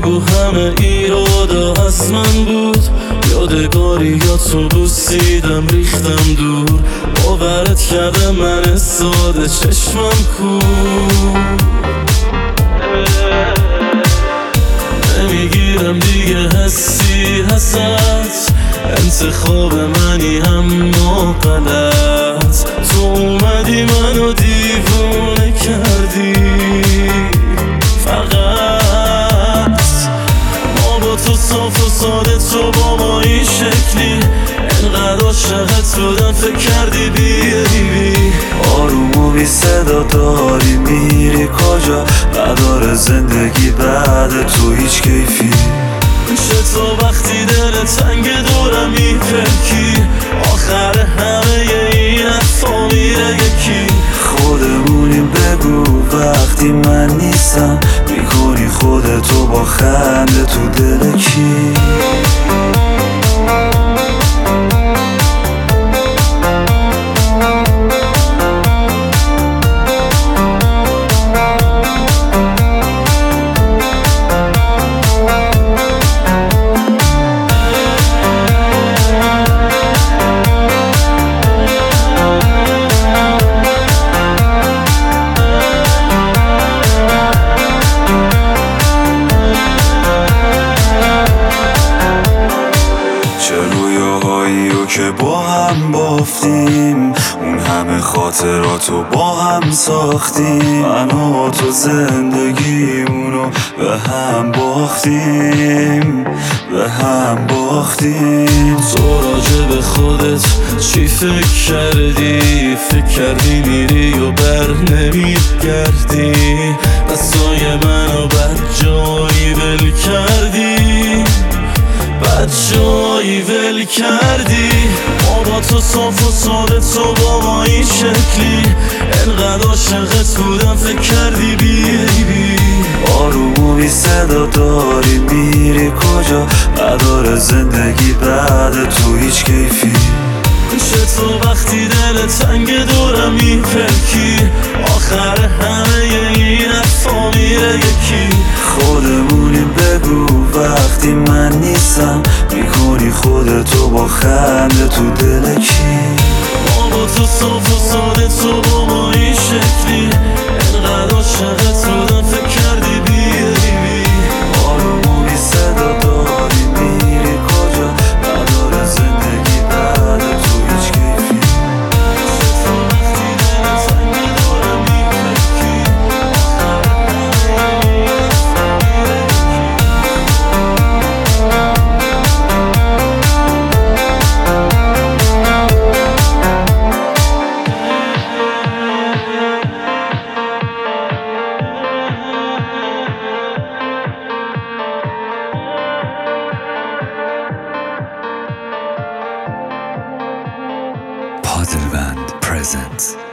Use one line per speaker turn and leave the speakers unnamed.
بگو همه ایرادا از من بود، یادگاریاتو بوسیدم ریختم دور، باورت کردم من ساده چشمم کور. نمیگیرم دیگه حسی هست، انتخاب منی اما غلط. تو اومدی منو دیوونه کردی، فقط ما با تو صاف و ساده، تو با ما این شکلی، انقدر عاشقت بودم فکر کردی بیایی.
آروم و بی صدا داری میری کجا؟ نداره زندگی بعد تو هیچ کیفی.
چطور وقتی دل تنگ دورم میپکی، آخر همه این حرفا میره یکی.
خودمونیم بگو وقتی من نیستم، میکنی خودتو با خنده تو دل کی؟ که با هم بافتیم، اون همه خاطراتو با هم ساختیم، من و تو زندگیمونو به هم باختیم، به هم باختیم.
تو راجع به خودت چی فکر کردی؟ فکر کردی میری و بر نمیگردی، دستای منو بد جایی ول کردی، بد جایی ول کردی. ما با تو صاف و ساده، تو با ما این شکلی، انقدر عاشقت بودم فکر کردی بیایی.
آروم و بی صدا داری میری کجا؟ نداره زندگی بعد تو هیچ کیفی.
چطور وقتی دل تنگ دورم میپکی، آخر همه این حرفا میره یکی.
خودمونیم بگو وقتی من نیستم، میکنی خودتو با خنده تو دل کی؟
ما با تو صاف و ساده، تو با ما این شکلی، انقدر عاشقت بودم فکر کردی بیایی.
آروم و بی صدا داری میری کجا؟ نداره زندگی بعد تو هیچ کیفی.
چطور وقتی دل تنگ دورم میپکی، آخر همه این حرفا میره
Padelband presents